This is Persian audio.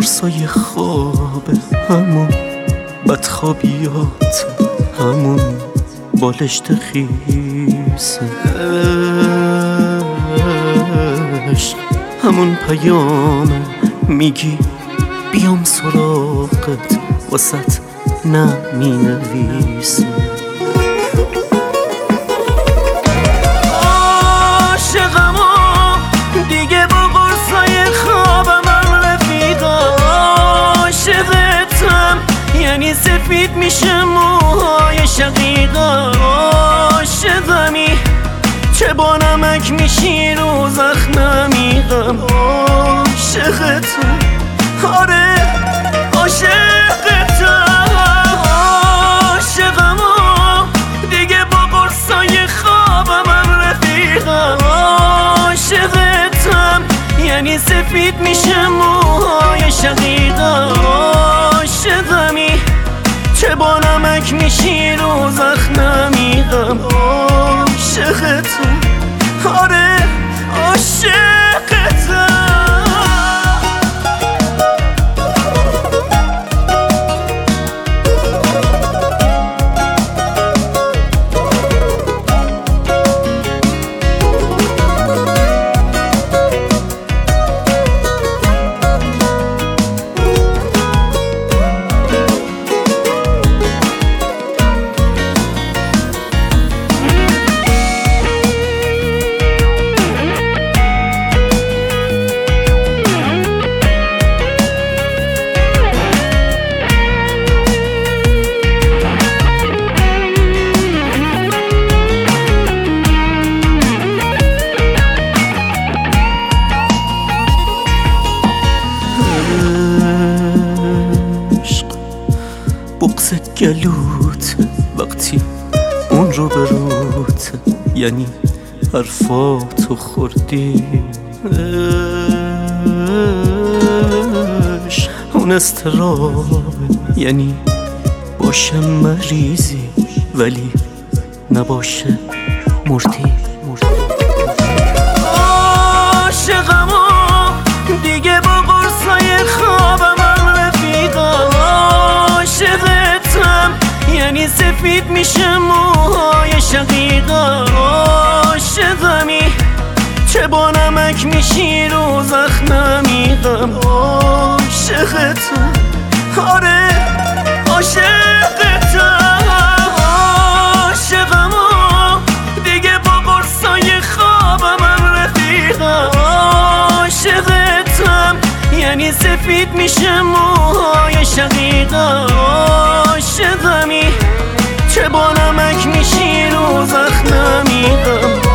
قرصای خواب، همون بدخوابیات، همون بالشت خیس عشق، همون پیامه میگی بیام سراغت، واسط نمی نویسه. عاشقم و دیگه با قرصای خوابم رفیق، عاشقتم یعنی سفید میشه موهای شقیقا، عاشقمی چه با نمک میشی رو زخممی غم، عاشقتم آره عاشقتم، عاشقم و دیگه با قرصای خوابم رفیقم، عاشقتم یعنی سفید میشه موهای شقیقا، عاشقمی چه با نمک میشی رو زخممی غم، عاشقتم آره عاشقتم. بغض گلوت وقتی اون رو بروت، یعنی حرفاتو خوردی اون استراب، یعنی باشه مریضی ولی نباشه مردی. عاشقم و دیگه با قرصای خوابم رفیقم، عاشقتم یعنی سفید میشه موهای شقیقا، عاشقمی چه با نمک میشی رو زخممی غم، عاشقتم آره عاشقتم، عاشقم و دیگه با قرصای خوابم رفیقم، عاشقتم یعنی سفید میشه موهای شقیقا، عاشقمی چه با نمک میشی رو زخممی غم،